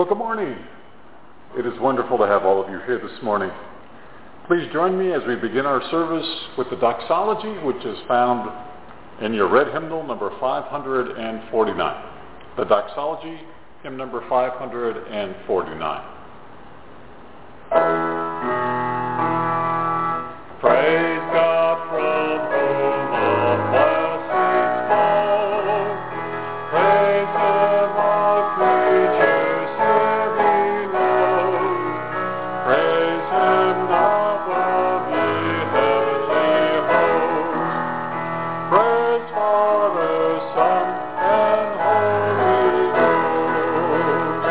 Well, good morning. It is wonderful to have all of you here this morning. Please join me as we begin our service with the doxology, which is found in your red hymnal number 549. The doxology, hymn number 549. Praise God from whom all blessings flow. Praise Him, all creatures here below. Praise Him above, ye heavenly hosts. Praise Father, Son, and Holy Ghost.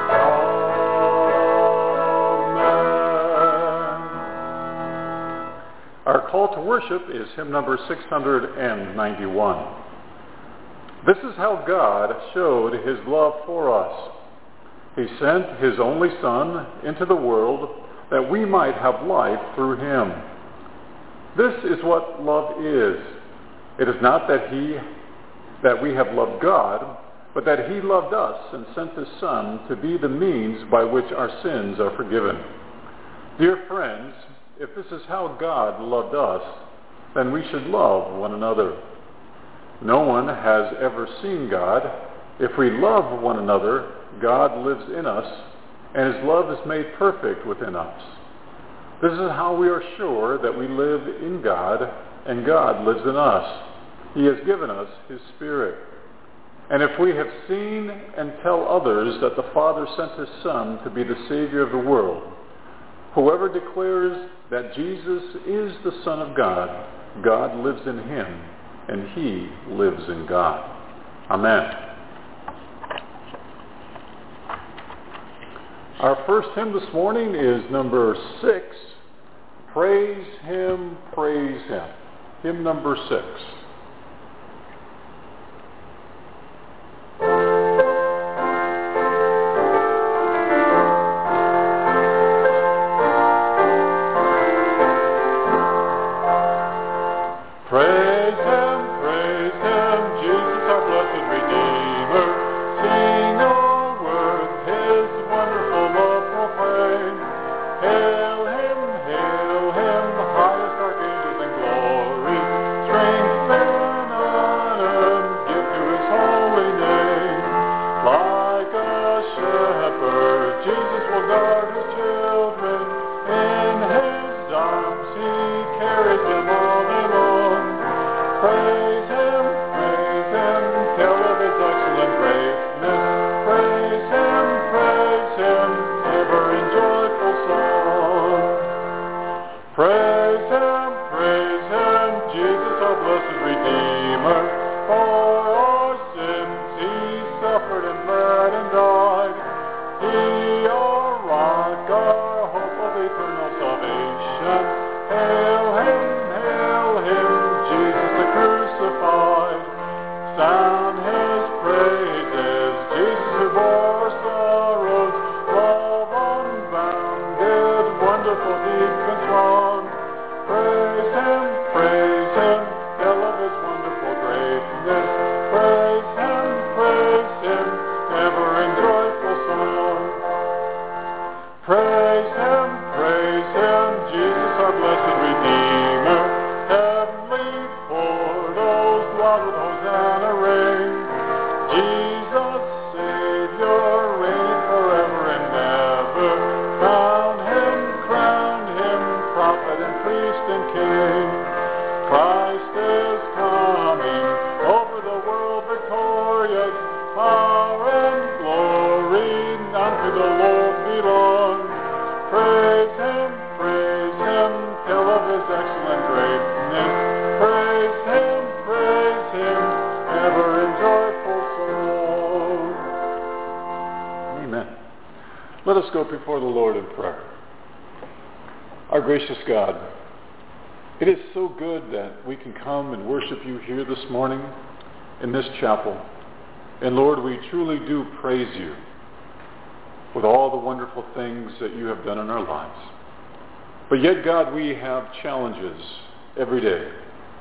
Amen. Our call to worship is hymn number 691. This is how God showed His love for us. He sent His only Son into the world that we might have life through Him. This is what love is. It is not that we have loved God, but that He loved us and sent His Son to be the means by which our sins are forgiven. Dear friends, if this is how God loved us, then we should love one another. No one has ever seen God. If we love one another, God lives in us, and His love is made perfect within us. This is how we are sure that we live in God, and God lives in us. He has given us His Spirit. And if we have seen and tell others that the Father sent His Son to be the Savior of the world, whoever declares that Jesus is the Son of God, God lives in Him, and He lives in God. Amen. Our first hymn this morning is number 6, Praise Him, Praise Him. Hymn number 6. Let us go before the Lord in prayer. Our gracious God, it is so good that we can come and worship you here this morning in this chapel. And Lord, we truly do praise you with all the wonderful things that you have done in our lives. But yet, God, we have challenges every day,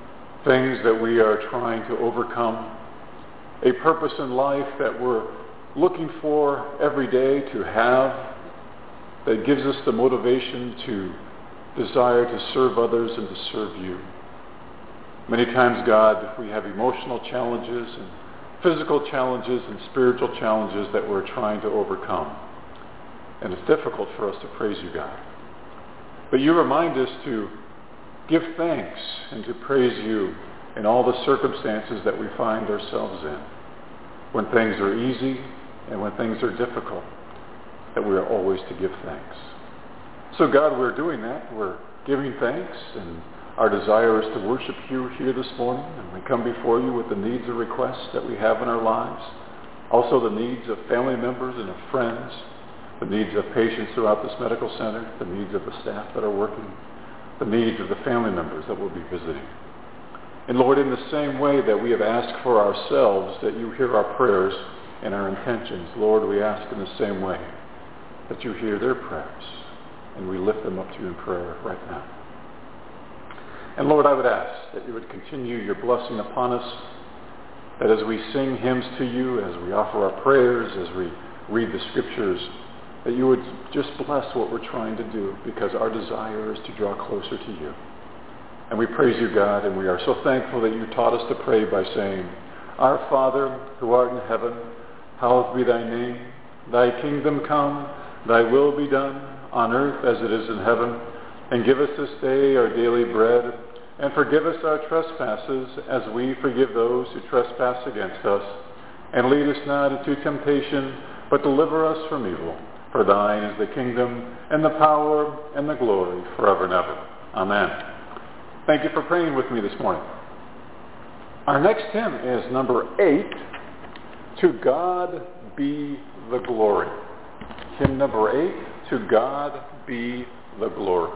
things that we are trying to overcome, a purpose in life that we're looking for every day to have that gives us the motivation to desire to serve others and to serve you. Many times, God, we have emotional challenges and physical challenges and spiritual challenges that we're trying to overcome. And it's difficult for us to praise you, God. But you remind us to give thanks and to praise you in all the circumstances that we find ourselves in. When things are easy and when things are difficult, that we are always to give thanks. So God, we're doing that. We're giving thanks, and our desire is to worship you here this morning. And we come before you with the needs and requests that we have in our lives. Also the needs of family members and of friends, the needs of patients throughout this medical center, the needs of the staff that are working, the needs of the family members that will be visiting. And Lord, in the same way that we have asked for ourselves that you hear our prayers and our intentions, Lord, we ask in the same way that you hear their prayers, and we lift them up to you in prayer right now. And Lord, I would ask that you would continue your blessing upon us, that as we sing hymns to you, as we offer our prayers, as we read the scriptures, that you would just bless what we're trying to do, because our desire is to draw closer to you. And we praise you, God, and we are so thankful that you taught us to pray by saying, Our Father, who art in heaven, hallowed be thy name. Thy kingdom come, thy will be done, on earth as it is in heaven. And give us this day our daily bread, and forgive us our trespasses, as we forgive those who trespass against us. And lead us not into temptation, but deliver us from evil. For thine is the kingdom, and the power, and the glory, forever and ever. Amen. Thank you for praying with me this morning. Our next hymn is number 8, To God Be the Glory. Hymn number 8, To God Be the Glory.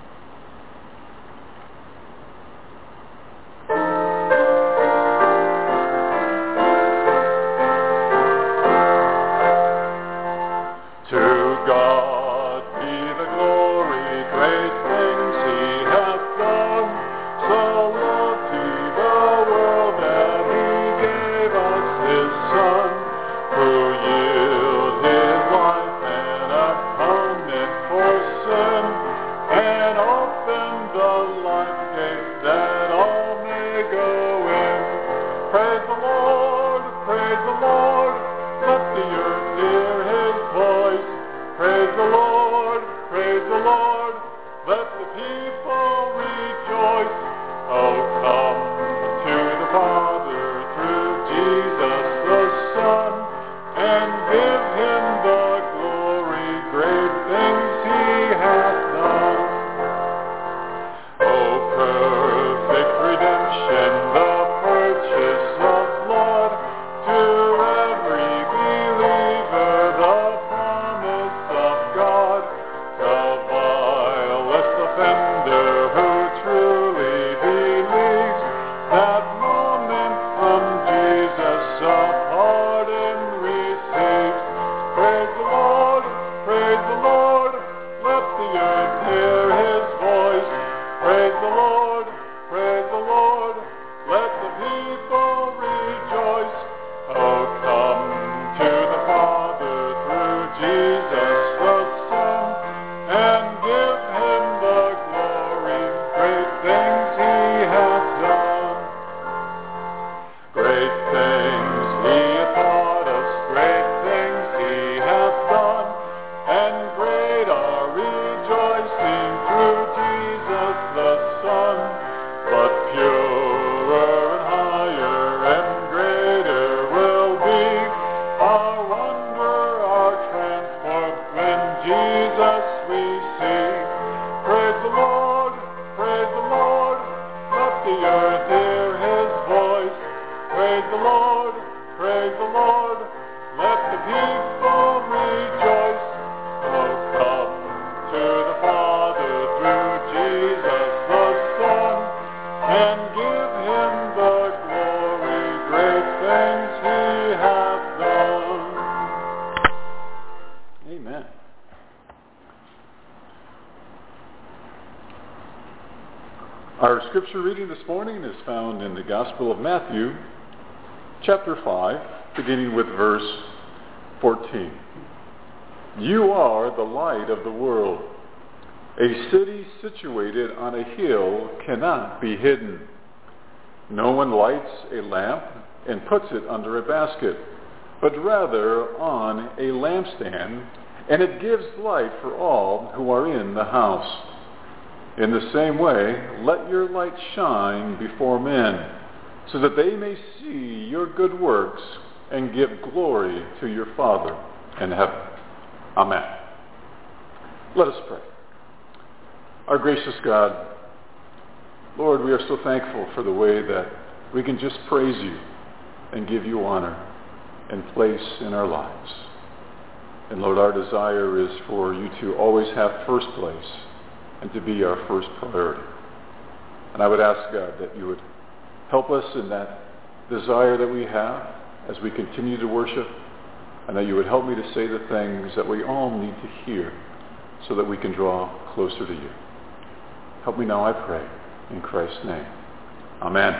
Our scripture reading this morning is found in the Gospel of Matthew, chapter 5, beginning with verse 14. You are the light of the world. A city situated on a hill cannot be hidden. No one lights a lamp and puts it under a basket, but rather on a lampstand, and it gives light for all who are in the house. In the same way, let your light shine before men, so that they may see your good works and give glory to your Father in heaven. Amen. Let us pray. Our gracious God, Lord, we are so thankful for the way that we can just praise you and give you honor and place in our lives. And Lord, our desire is for you to always have first place and to be our first priority. And I would ask, God, that you would help us in that desire that we have as we continue to worship, and that you would help me to say the things that we all need to hear so that we can draw closer to you. Help me now, I pray, in Christ's name. Amen.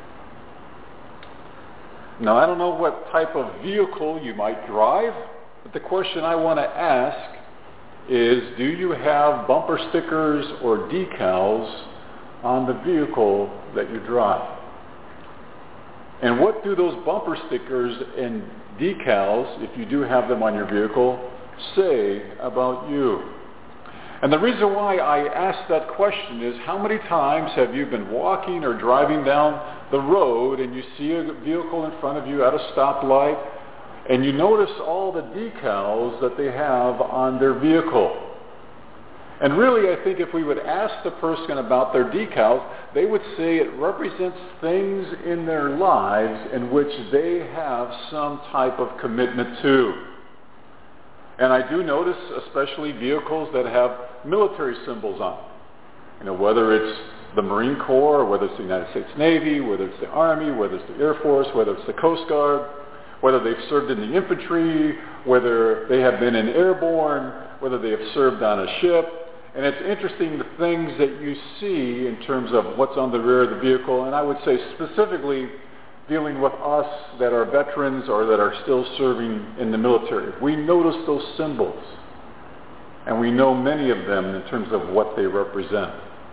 Now, I don't know what type of vehicle you might drive, but the question I want to ask is, do you have bumper stickers or decals on the vehicle that you drive? And what do those bumper stickers and decals, if you do have them on your vehicle, say about you? And the reason why I ask that question is, how many times have you been walking or driving down the road and you see a vehicle in front of you at a stoplight, and you notice all the decals that they have on their vehicle? And really, I think if we would ask the person about their decals, they would say it represents things in their lives in which they have some type of commitment to. And I do notice especially vehicles that have military symbols on them. Whether it's the Marine Corps, whether it's the United States Navy, whether it's the Army, whether it's the Air Force, whether it's the Coast Guard, whether they've served in the infantry, whether they have been in airborne, whether they have served on a ship. And it's interesting the things that you see in terms of what's on the rear of the vehicle. And I would say specifically dealing with us that are veterans or that are still serving in the military. We notice those symbols. And we know many of them in terms of what they represent.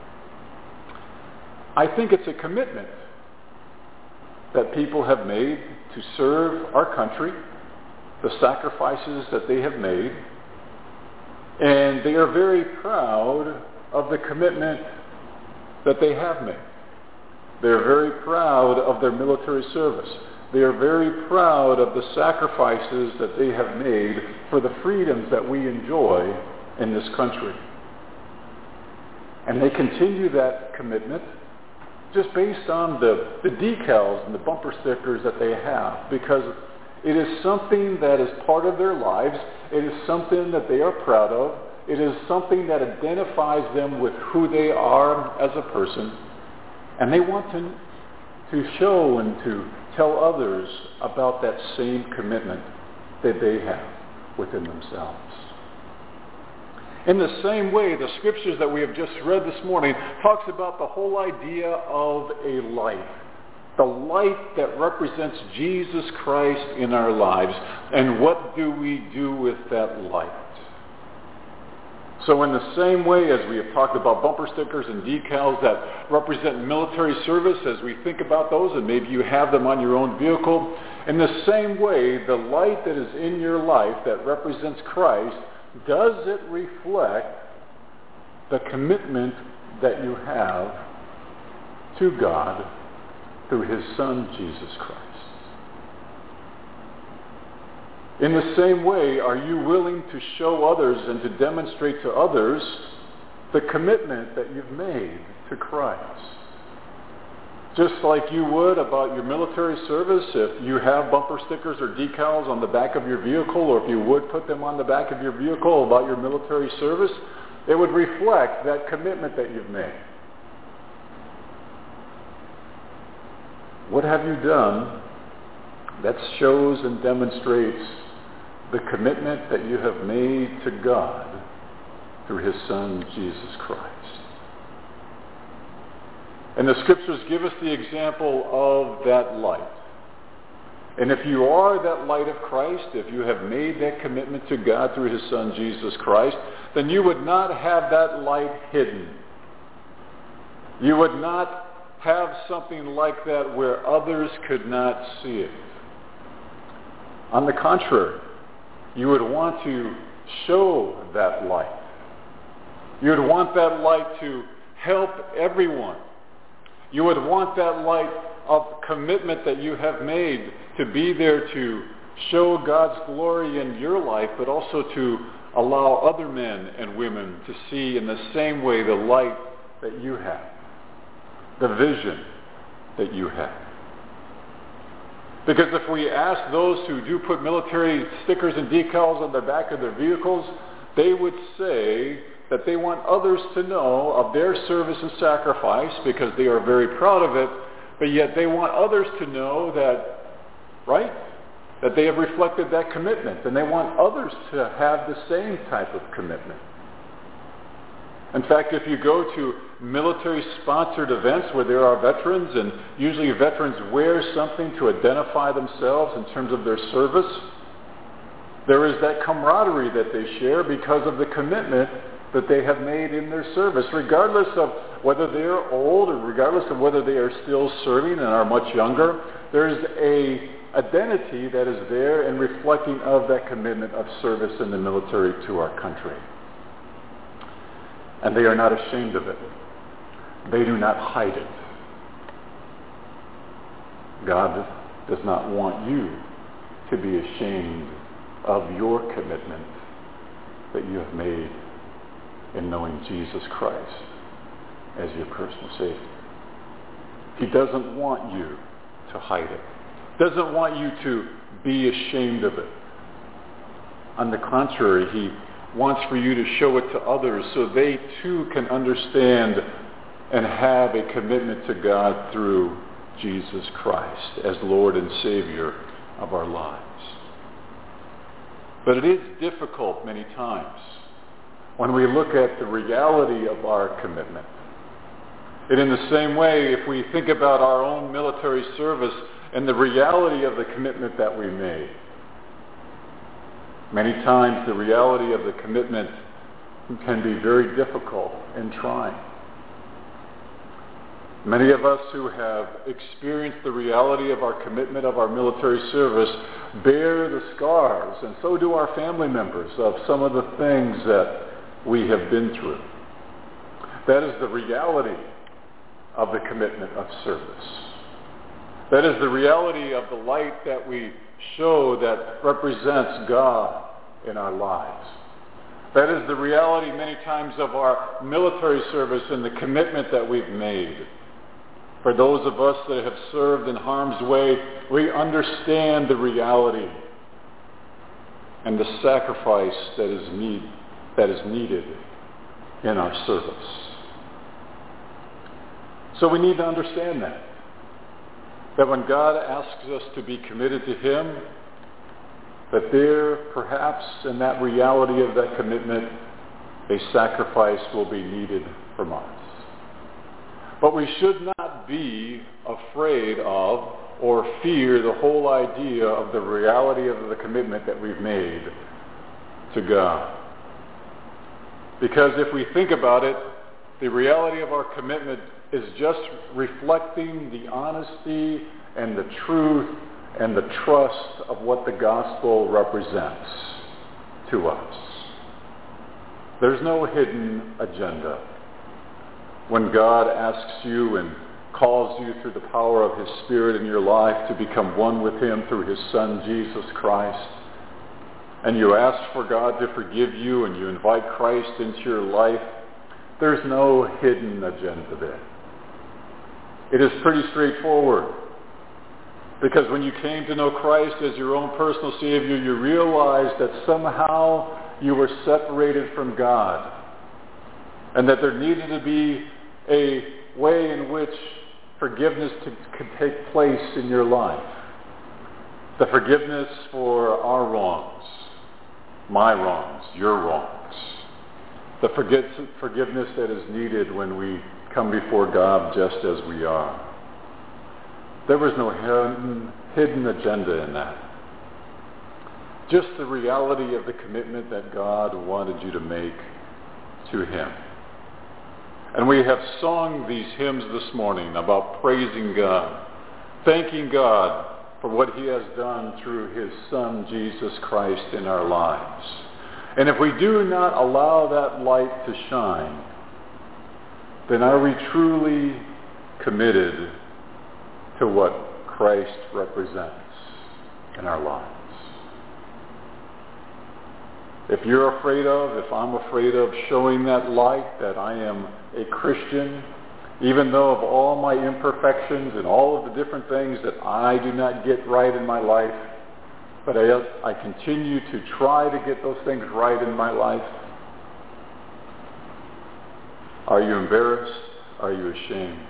I think it's a commitment that people have made to serve our country, the sacrifices that they have made, and they are very proud of the commitment that they have made. They are very proud of their military service. They are very proud of the sacrifices that they have made for the freedoms that we enjoy in this country. And they continue that commitment just based on the decals and the bumper stickers that they have, because it is something that is part of their lives. It is something that they are proud of. It is something that identifies them with who they are as a person. And they want to show and to tell others about that same commitment that they have within themselves. In the same way, the scriptures that we have just read this morning talks about the whole idea of a light. The light that represents Jesus Christ in our lives. And what do we do with that light? So in the same way as we have talked about bumper stickers and decals that represent military service, as we think about those, and maybe you have them on your own vehicle, in the same way, the light that is in your life that represents Christ, does it reflect the commitment that you have to God through his Son, Jesus Christ? In the same way, are you willing to show others and to demonstrate to others the commitment that you've made to Christ? Just like you would about your military service, if you have bumper stickers or decals on the back of your vehicle, or if you would put them on the back of your vehicle about your military service, it would reflect that commitment that you've made. What have you done that shows and demonstrates the commitment that you have made to God through his Son, Jesus Christ? And the scriptures give us the example of that light. And if you are that light of Christ, if you have made that commitment to God through his Son, Jesus Christ, then you would not have that light hidden. You would not have something like that where others could not see it. On the contrary, you would want to show that light. You would want that light to help everyone. You would want that light of commitment that you have made to be there to show God's glory in your life, but also to allow other men and women to see in the same way the light that you have, the vision that you have. Because if we ask those who do put military stickers and decals on the back of their vehicles, they would say that they want others to know of their service and sacrifice because they are very proud of it, but yet they want others to know that, right, that they have reflected that commitment, and they want others to have the same type of commitment. In fact, if you go to military-sponsored events where there are veterans, and usually veterans wear something to identify themselves in terms of their service, there is that camaraderie that they share because of the commitment that they have made in their service, regardless of whether they are old or regardless of whether they are still serving and are much younger. There is a identity that is there and reflecting of that commitment of service in the military to our country. And they are not ashamed of it. They do not hide it. God does not want you to be ashamed of your commitment that you have made in knowing Jesus Christ as your personal Savior. He doesn't want you to hide it. Doesn't want you to be ashamed of it. On the contrary, he wants for you to show it to others so they too can understand and have a commitment to God through Jesus Christ as Lord and Savior of our lives. But it is difficult many times when we look at the reality of our commitment. And in the same way, if we think about our own military service and the reality of the commitment that we made, many times the reality of the commitment can be very difficult and trying. Many of us who have experienced the reality of our commitment of our military service bear the scars, and so do our family members, of some of the things that we have been through. That is the reality of the commitment of service. That is the reality of the light that we show that represents God in our lives. That is the reality many times of our military service and the commitment that we've made. For those of us that have served in harm's way, we understand the reality and the sacrifice that is needed in our service. So we need to understand that when God asks us to be committed to him, that there, perhaps in that reality of that commitment, a sacrifice will be needed from us. But we should not be afraid of or fear the whole idea of the reality of the commitment that we've made to God. Because if we think about it, the reality of our commitment is just reflecting the honesty and the truth and the trust of what the gospel represents to us. There's no hidden agenda. When God asks you and calls you through the power of his Spirit in your life to become one with him through his Son, Jesus Christ, and you ask for God to forgive you and you invite Christ into your life, there's no hidden agenda there. It is pretty straightforward. Because when you came to know Christ as your own personal Savior, you realized that somehow you were separated from God, and that there needed to be a way in which forgiveness could take place in your life. The forgiveness for our wrongs, my wrongs, your wrongs. The forgiveness that is needed when we come before God just as we are. There was no hidden agenda in that. Just the reality of the commitment that God wanted you to make to him. And we have sung these hymns this morning about praising God, thanking God for what he has done through his Son, Jesus Christ, in our lives. And if we do not allow that light to shine, then are we truly committed to what Christ represents in our lives? If you're afraid of, if I'm afraid of showing that light that I am a Christian, even though of all my imperfections and all of the different things that I do not get right in my life, but I continue to try to get those things right in my life, are you embarrassed? Are you ashamed?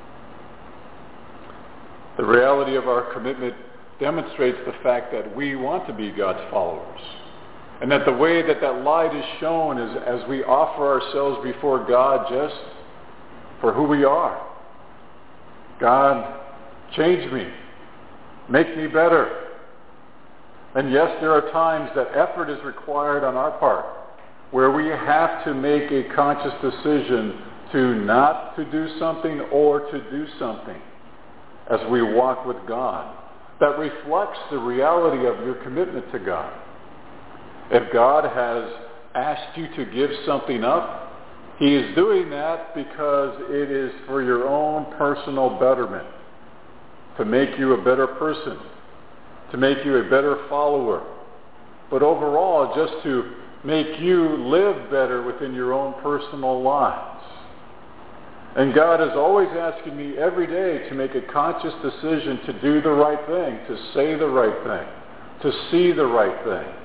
The reality of our commitment demonstrates the fact that we want to be God's followers. And that the way that light is shown is as we offer ourselves before God just for who we are. God, change me. Make me better. And yes, there are times that effort is required on our part, where we have to make a conscious decision to not to do something or to do something as we walk with God. That reflects the reality of your commitment to God. If God has asked you to give something up, he is doing that because it is for your own personal betterment, to make you a better person, to make you a better follower, but overall just to make you live better within your own personal lives. And God is always asking me every day to make a conscious decision to do the right thing, to say the right thing, to see the right thing.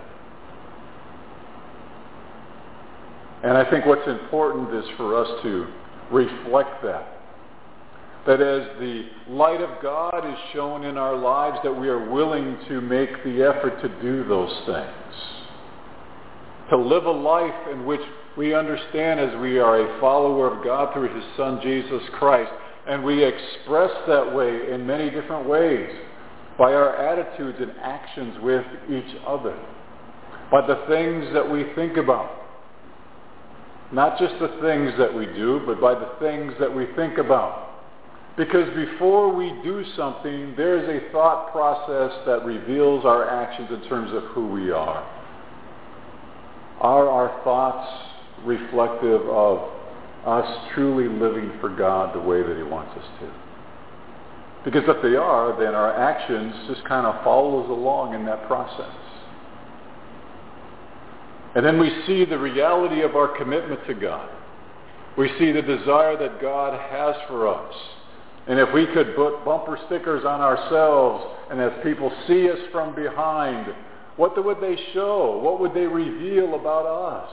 And I think what's important is for us to reflect that. That as the light of God is shown in our lives, that we are willing to make the effort to do those things. To live a life in which we understand as we are a follower of God through his Son, Jesus Christ. And we express that way in many different ways. By our attitudes and actions with each other. By the things that we think about. Not just the things that we do, but by the things that we think about. Because before we do something, there is a thought process that reveals our actions in terms of who we are. Are our thoughts reflective of us truly living for God the way that he wants us to? Because if they are, then our actions just kind of follows along in that process. And then we see the reality of our commitment to God. We see the desire that God has for us. And if we could put bumper stickers on ourselves, and as people see us from behind, what would they show? What would they reveal about us?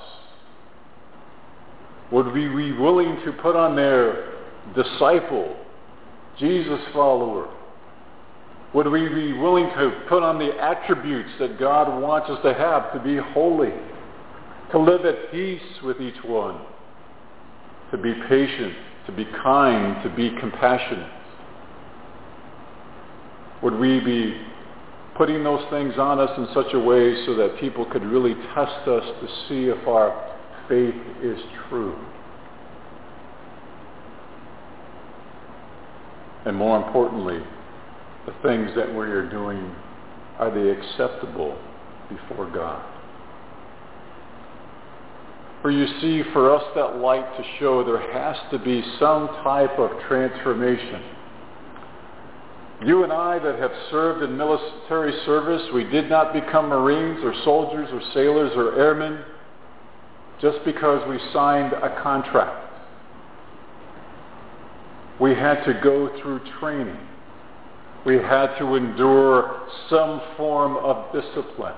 Would we be willing to put on their disciple, Jesus follower? Would we be willing to put on the attributes that God wants us to have, to be holy? To live at peace with each one, to be patient, to be kind, to be compassionate. Would we be putting those things on us in such a way so that people could really test us to see if our faith is true? And more importantly, the things that we are doing, are they acceptable before God? For you see, for us that light to show, there has to be some type of transformation. You and I that have served in military service, we did not become Marines or soldiers or sailors or airmen just because we signed a contract. We had to go through training. We had to endure some form of discipline.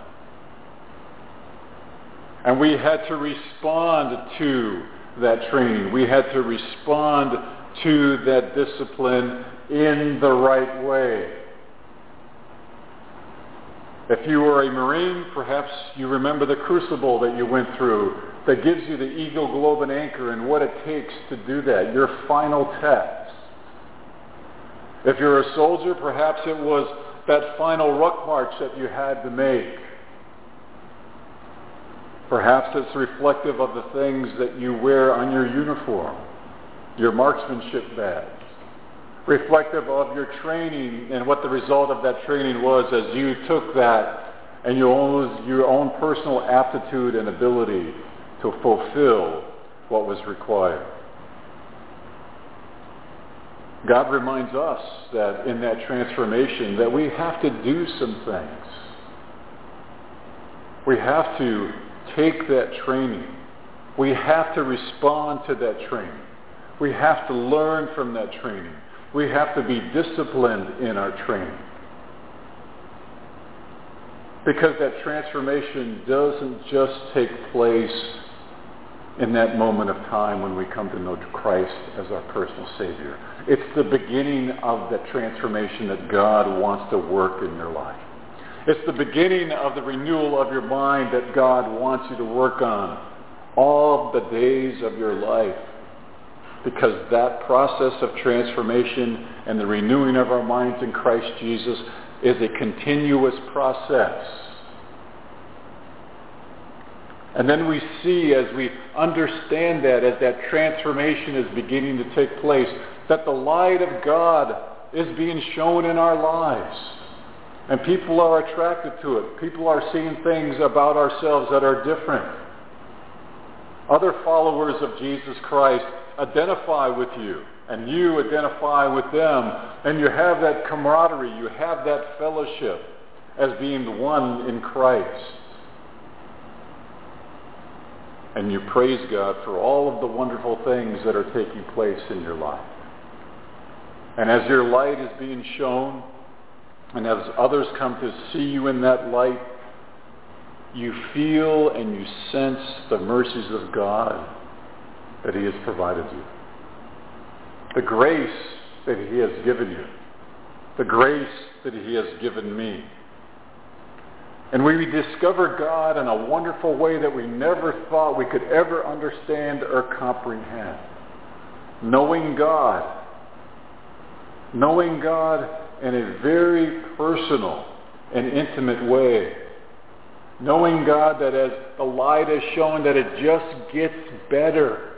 And we had to respond to that training. We had to respond to that discipline in the right way. If you were a Marine, perhaps you remember the crucible that you went through that gives you the Eagle, Globe, and Anchor and what it takes to do that, your final test. If you're a soldier, perhaps it was that final ruck march that you had to make. Perhaps it's reflective of the things that you wear on your uniform, your marksmanship badge. Reflective of your training and what the result of that training was as you took that and you used your own personal aptitude and ability to fulfill what was required. God reminds us that in that transformation that we have to do some things. We have to take that training. We have to respond to that training. We have to learn from that training. We have to be disciplined in our training. Because that transformation doesn't just take place in that moment of time when we come to know Christ as our personal Savior. It's the beginning of that transformation that God wants to work in your life. It's the beginning of the renewal of your mind that God wants you to work on all the days of your life. Because that process of transformation and the renewing of our minds in Christ Jesus is a continuous process. And then we see, as we understand that, as that transformation is beginning to take place, that the light of God is being shown in our lives. And people are attracted to it. People are seeing things about ourselves that are different. Other followers of Jesus Christ identify with you, and you identify with them, and you have that camaraderie, you have that fellowship as being one in Christ. And you praise God for all of the wonderful things that are taking place in your life. And as your light is being shown, and as others come to see you in that light, you feel and you sense the mercies of God that He has provided you. The grace that He has given you. The grace that He has given me. And we discover God in a wonderful way that we never thought we could ever understand or comprehend. Knowing God in a very personal and intimate way. Knowing God that as the light is shown, that it just gets better.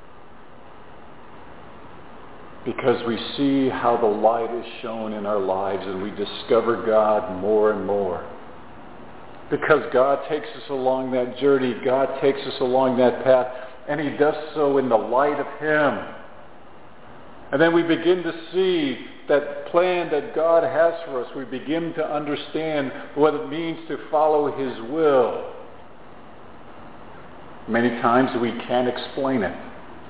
Because we see how the light is shown in our lives and we discover God more and more. Because God takes us along that journey, God takes us along that path, and He does so in the light of Him. And then we begin to see that plan that God has for us. We begin to understand what it means to follow His will. Many times we can't explain it.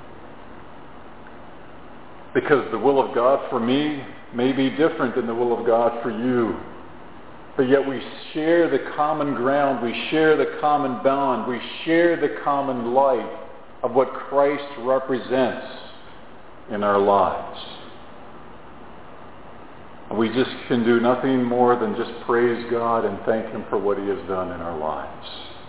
Because the will of God for me may be different than the will of God for you. But yet we share the common ground, we share the common bond, we share the common light of what Christ represents in our lives. And we just can do nothing more than just praise God and thank Him for what He has done in our lives.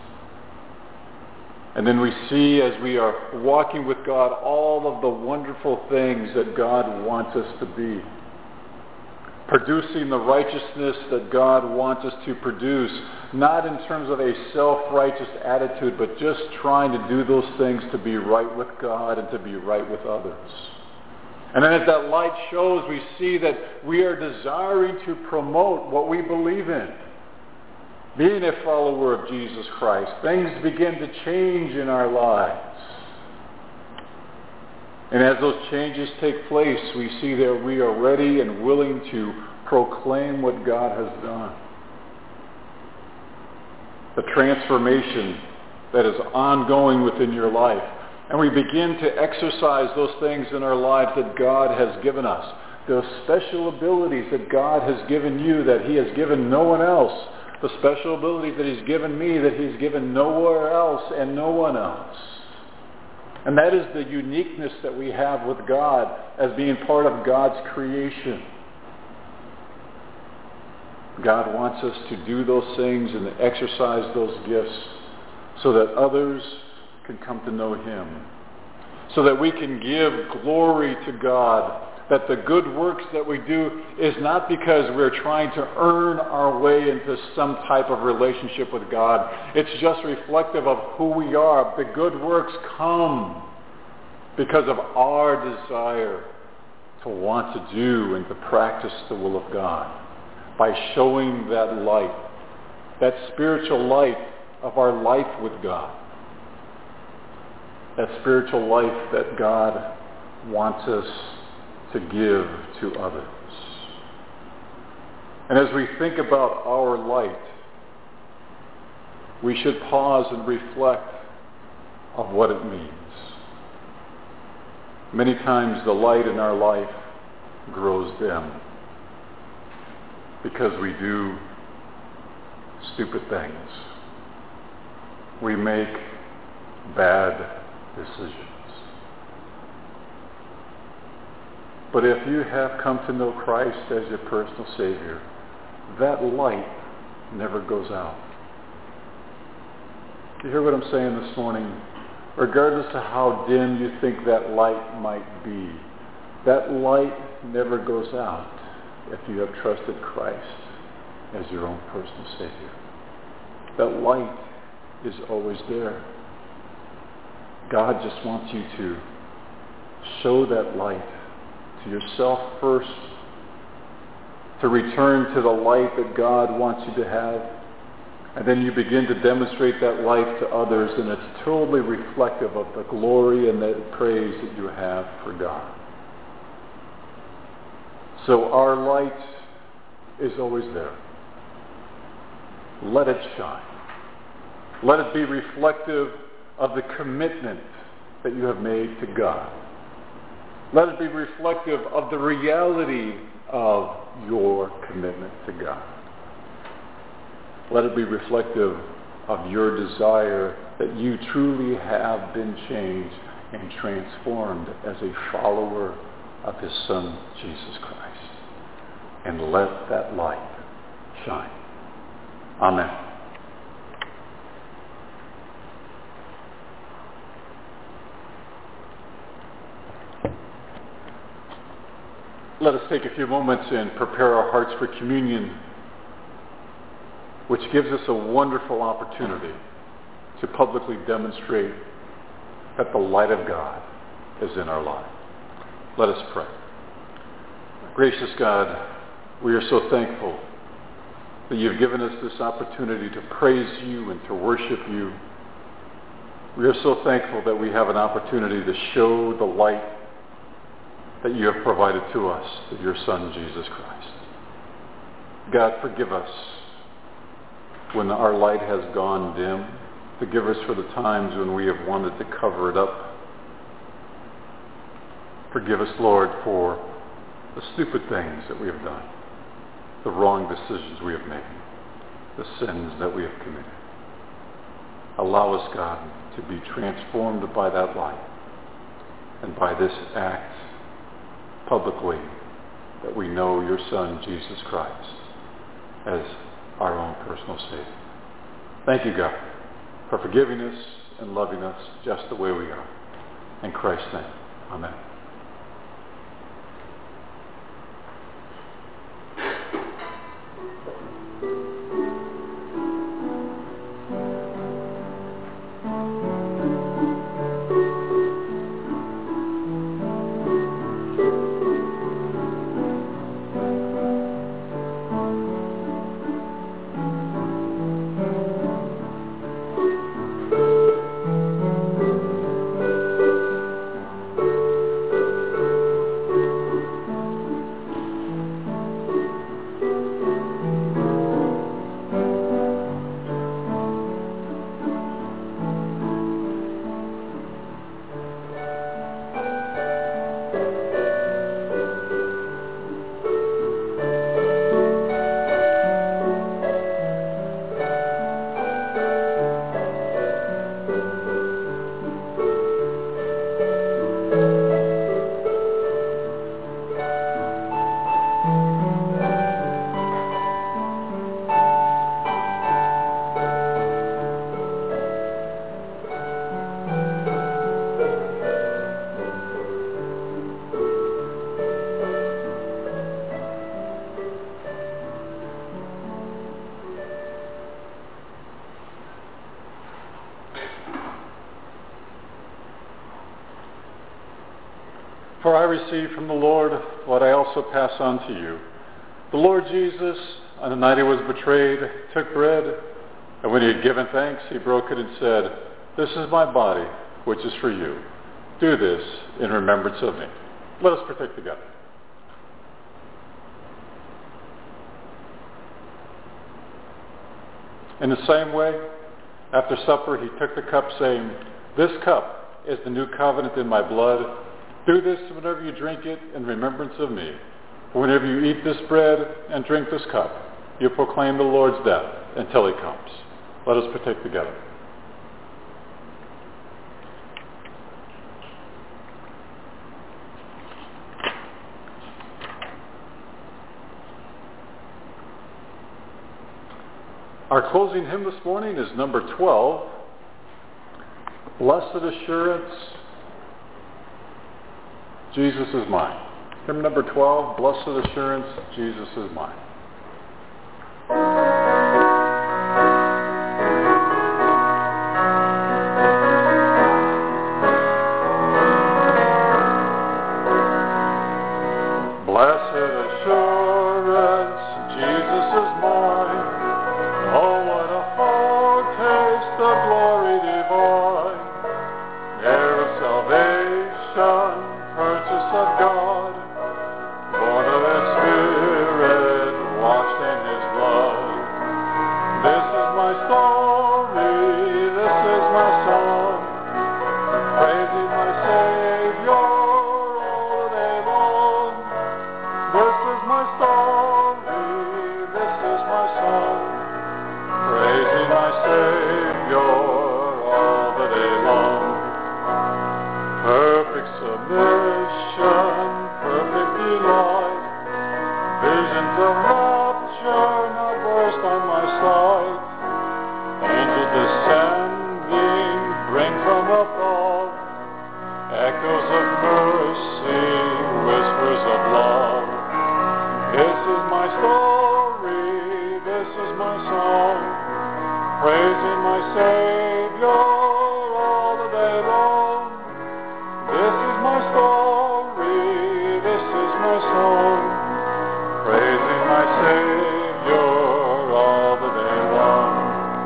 And then we see, as we are walking with God, all of the wonderful things that God wants us to be. Producing the righteousness that God wants us to produce, not in terms of a self-righteous attitude, but just trying to do those things to be right with God and to be right with others. And then as that light shows, we see that we are desiring to promote what we believe in. Being a follower of Jesus Christ, things begin to change in our lives. And as those changes take place, we see that we are ready and willing to proclaim what God has done. The transformation that is ongoing within your life. And we begin to exercise those things in our lives that God has given us. Those special abilities that God has given you that He has given no one else. The special abilities that He's given me that He's given nowhere else and no one else. And that is the uniqueness that we have with God as being part of God's creation. God wants us to do those things and to exercise those gifts so that others can come to know Him. So that we can give glory to God that the good works that we do is not because we're trying to earn our way into some type of relationship with God. It's just reflective of who we are. The good works come because of our desire to want to do and to practice the will of God by showing that light, that spiritual light of our life with God, that spiritual life that God wants us to give to others. And as we think about our light, we should pause and reflect on what it means. Many times the light in our life grows dim because we do stupid things. We make bad decisions. But if you have come to know Christ as your personal Savior, that light never goes out. You hear what I'm saying this morning? Regardless of how dim you think that light might be, that light never goes out if you have trusted Christ as your own personal Savior. That light is always there. God just wants you to show that light to yourself first, to return to the light that God wants you to have, and then you begin to demonstrate that light to others, and it's totally reflective of the glory and the praise that you have for God. So our light is always there. Let it shine. Let it be reflective of the commitment that you have made to God. Let it be reflective of the reality of your commitment to God. Let it be reflective of your desire that you truly have been changed and transformed as a follower of his Son, Jesus Christ. And let that light shine. Amen. Let us take a few moments and prepare our hearts for communion, which gives us a wonderful opportunity to publicly demonstrate that the light of God is in our life. Let us pray. Gracious God, we are so thankful that you've given us this opportunity to praise you and to worship you. We are so thankful that we have an opportunity to show the light that you have provided to us through your Son, Jesus Christ. God, forgive us when our light has gone dim. Forgive us for the times when we have wanted to cover it up. Forgive us, Lord, for the stupid things that we have done, the wrong decisions we have made, the sins that we have committed. Allow us, God, to be transformed by that light and by this act publicly that we know your Son, Jesus Christ, as our own personal Savior. Thank you, God, for forgiving us and loving us just the way we are. In Christ's name, amen. For I received from the Lord what I also pass on to you. The Lord Jesus, on the night he was betrayed, took bread, and when he had given thanks, he broke it and said, "This is my body, which is for you. Do this in remembrance of me." Let us partake together. In the same way, after supper, he took the cup, saying, "This cup is the new covenant in my blood. Do this whenever you drink it in remembrance of me. For whenever you eat this bread and drink this cup, you proclaim the Lord's death until he comes." Let us partake together. Our closing hymn this morning is number 12, "Blessed Assurance, Jesus is mine." Hymn number 12, "Blessed Assurance, Jesus is mine." Blessed assurance, Jesus is mine. Oh, what a foretaste of glory divine. Heir of salvation, purchase of God, born of his Spirit, washed in his blood. This is my story, this is my song, praising my Savior all the day long. This is my story, this is my song, praising my Savior all the day long. Perfect submission, perfect delight, visions of rapture now burst on my sight. Angels descending bring from above echoes of mercy, whispers of love. This is my story, this is my song, praising my Savior all the day long. This is my story, this is my song, praising my Savior all the day long.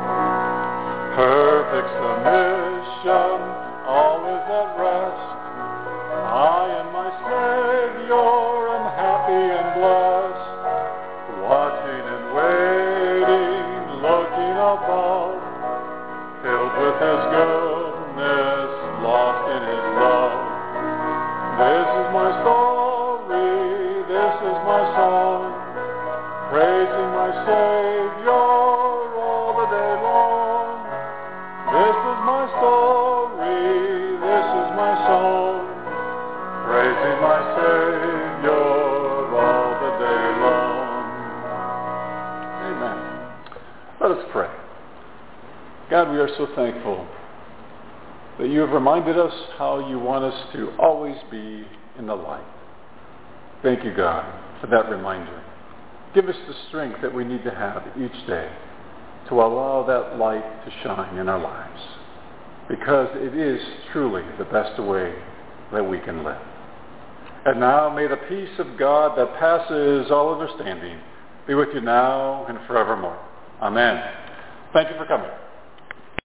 Perfect submission, all is at rest. I and my Savior am happy and blessed, watching and waiting, looking above, filled with his goodness, lost in his love. This is my story, this is my song, praising my Savior all the day long. This is my story, this is my song, praising my Savior all the day long. Amen. Let us pray. God, we are so thankful that you have reminded us how you want us to always be in the light. Thank you, God, for that reminder. Give us the strength that we need to have each day to allow that light to shine in our lives, because it is truly the best way that we can live. And now may the peace of God that passes all understanding be with you now and forevermore. Amen. Thank you for coming.